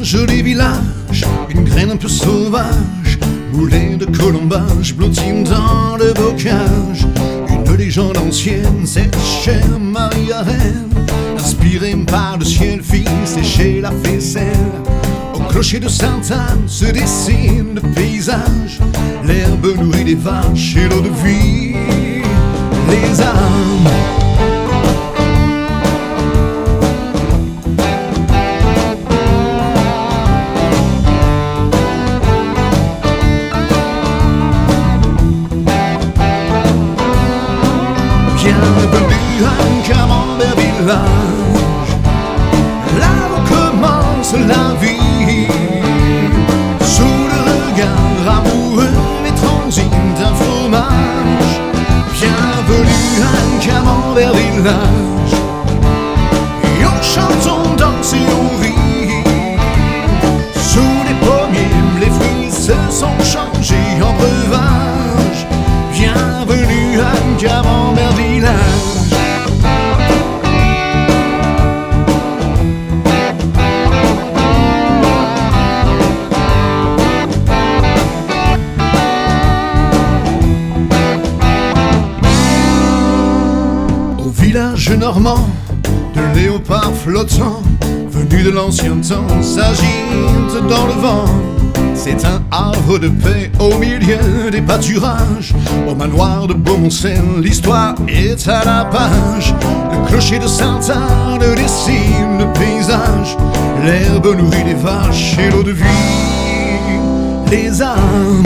joli village, une graine un peu sauvage, moulée de colombage, blottie dans le bocage. Une légende ancienne, cette chère Marie-Reine, inspirée par le ciel, fit sécher la faisselle. Au clocher de Sainte-Anne se dessine le paysage, l'herbe nourrit les vaches et l'eau de vie les âmes. Bienvenue à Camembert village, là où commence la vie. Sous le regard amoureux et transi d'un fromage. Bienvenue à Camembert village, et on chante, on danse et on rit. Sous les pommiers, les fruits se sont changés en breuvage. Bienvenue à Camembert village. Au village normand, de léopards flottants, venus de l'ancien temps, s'agitent dans le vent. C'est un havre de paix au milieu des pâturages. Au manoir de Beaumoncel, l'histoire est à la page. Le clocher de Sainte-Anne dessine le paysage, l'herbe nourrit les vaches et l'eau de vie les âmes.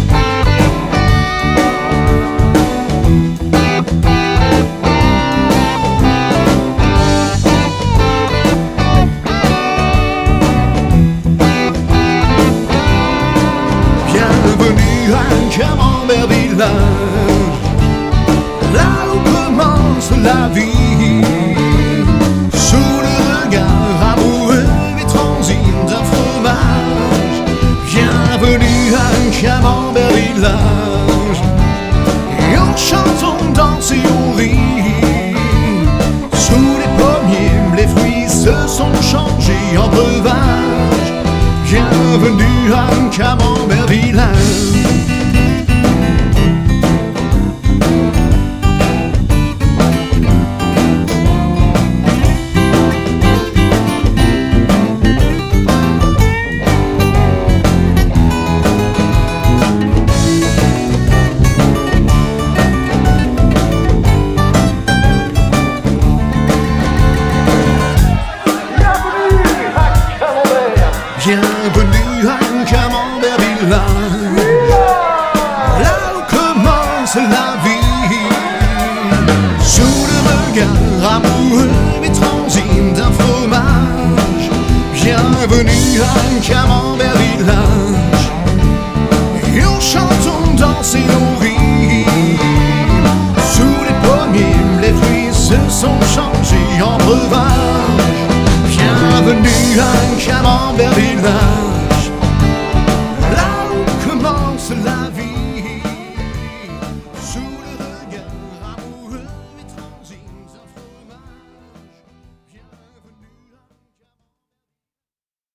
Bienvenue à Camembert village, là où commence la vie. Sous le regard amoureux et transi d'un fromage. Bienvenue à Camembert village, et on chante, on danse et on rit. Sous les pommiers, les fruits se sont changés en breuvage. Bienvenue à Camembert village. Bienvenue à Camembert village, là où commence la vie. Sous le regard amoureux et transi d'un fromage. Bienvenue à Camembert village, et on chante, on danse et on rit. Sous les pommiers, les fruits se sont changés en breuvage. Bienvenue à Camembert village.